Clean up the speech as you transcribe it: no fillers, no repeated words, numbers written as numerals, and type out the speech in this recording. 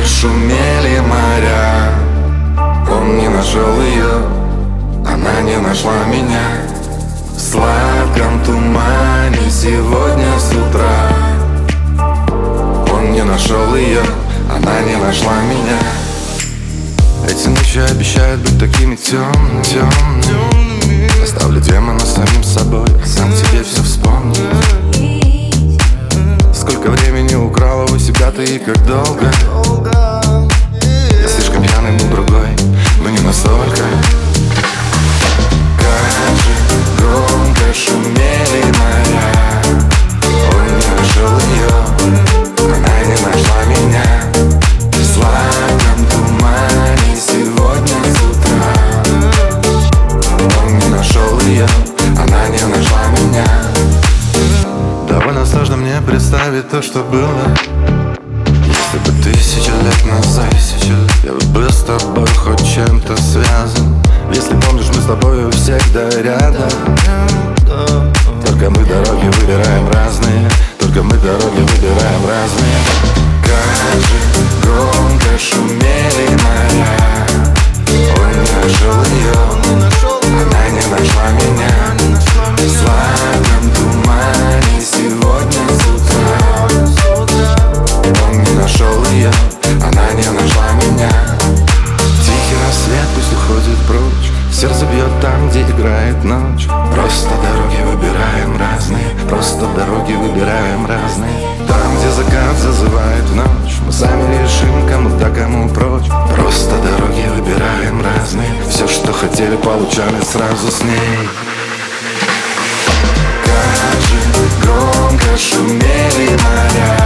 шумели моря. Он не нашел ее, она не нашла меня. В сладком тумане сегодня с утра. Он не нашел ее, она не нашла меня. Эти ночи обещают быть такими темными. Оставлю демона самим собой, сам тебе все вспомню. Сколько времени украла у себя ты и как долго. Я слишком пьяный был другой, но не настолько. Как же громко шумели моря. Он не нашел ее, она не нашла меня. В сладком тумане сегодня с утра. Он не нашел ее, она не нашла меня. Довольно сложно мне представить то, что было. Если бы 1000 лет назад я был с тобой хоть чем-то связан. Если помнишь, мы с тобой всегда рядом. Только мы дороги выбираем разные. Только мы дороги выбираем разные. Как же громко шумели моря. Он не нашел ее, она не нашла меня. В сладком тумане сегодня с утра. Он не нашел ее, она не нашла меня. Тихий рассвет пусть уходит прочь. Сердце бьет там, где играет ночь. Просто дороги выбираем разные. Просто дороги выбираем разные. Там, где закат зазывает в ночь, мы сами решим, кому да, кому прочь. Просто дороги выбираем разные. Все, что хотели, получали сразу с ней. Как же громко шумели моря.